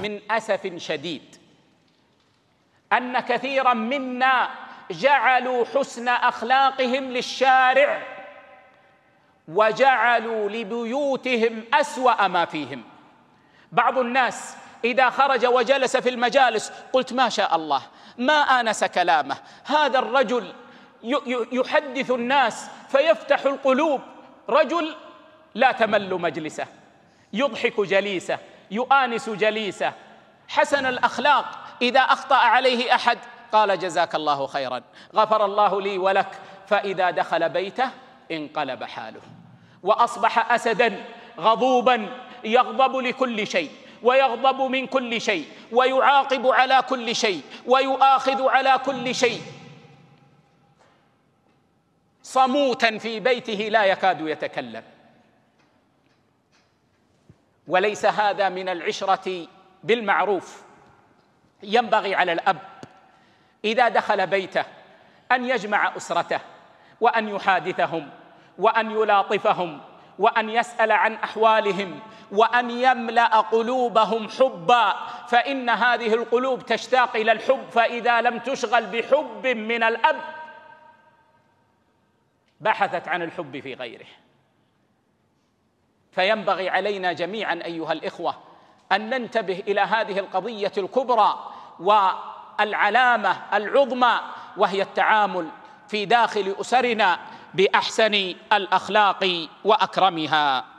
من أسف شديد أن كثيرا منا جعلوا حسن أخلاقهم للشارع وجعلوا لبيوتهم أسوأ ما فيهم. بعض الناس إذا خرج وجلس في المجالس قلت ما شاء الله ما آنس كلامه، هذا الرجل يحدث الناس فيفتح القلوب، رجل لا تمل مجلسه، يضحك جليسه، يؤانس جليسه، حسن الأخلاق. إذا أخطأ عليه أحد قال جزاك الله خيرا، غفر الله لي ولك، فإذا دخل بيته انقلب حاله وأصبح أسدا غضوبا يغضب لكل شيء ويغضب من كل شيء ويعاقب على كل شيء ويؤاخذ على كل شيء، صموتا في بيته لا يكاد يتكلم. وليس هذا من العشرة بالمعروف. ينبغي على الأب إذا دخل بيته أن يجمع أسرته وأن يحادثهم وأن يلاطفهم وأن يسأل عن أحوالهم وأن يملأ قلوبهم حبا، فإن هذه القلوب تشتاق إلى الحب، فإذا لم تشغل بحب من الأب بحثت عن الحب في غيره. فينبغي علينا جميعا أيها الإخوة أن ننتبه إلى هذه القضية الكبرى والعلامة العظمى، وهي التعامل في داخل أسرنا بأحسن الأخلاق وأكرمها.